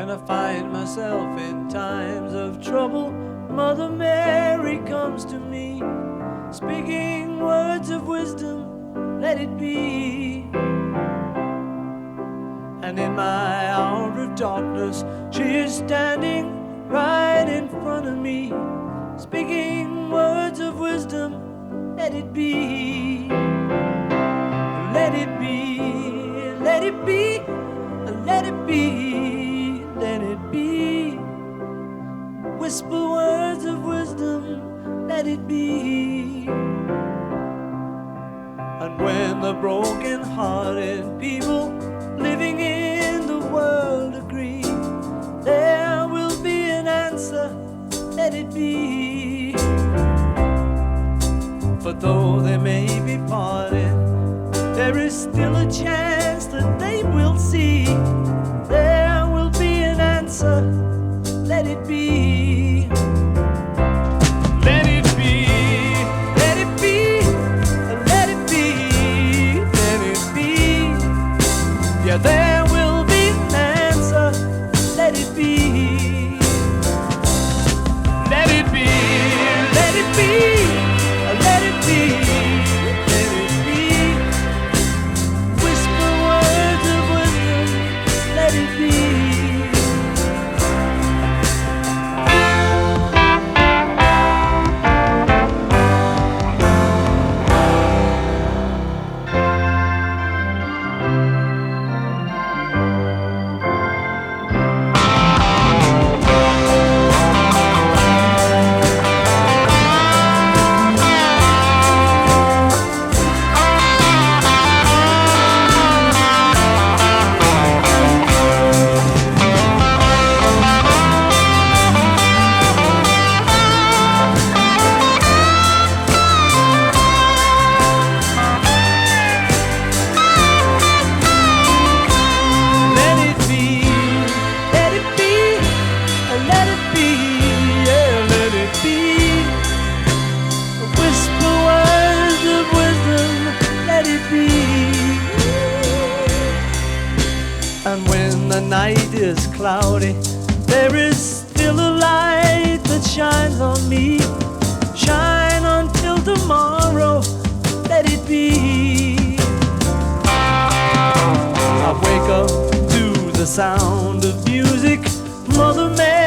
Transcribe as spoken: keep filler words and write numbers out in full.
When I find myself in times of trouble, Mother Mary comes to me, speaking words of wisdom, let it be. And in my hour of darkness, she is standing right in front of me, speaking words of wisdom, let it be. Let it be, let it be, let it be, let it be. Whisper words of wisdom, let it be. And when the broken-hearted people living in the world agree, there will be an answer, let it be. But though they may be parted, there is still a chance that they will see. There will be an answer, let it be. Let it be, let it be, let it be, let it be. Yeah, there will be an answer, let it be. Let it be, let it be, let it be. And when the night is cloudy, there is still a light that shines on me. Shine until tomorrow, let it be. I wake up to the sound of music, Mother Mary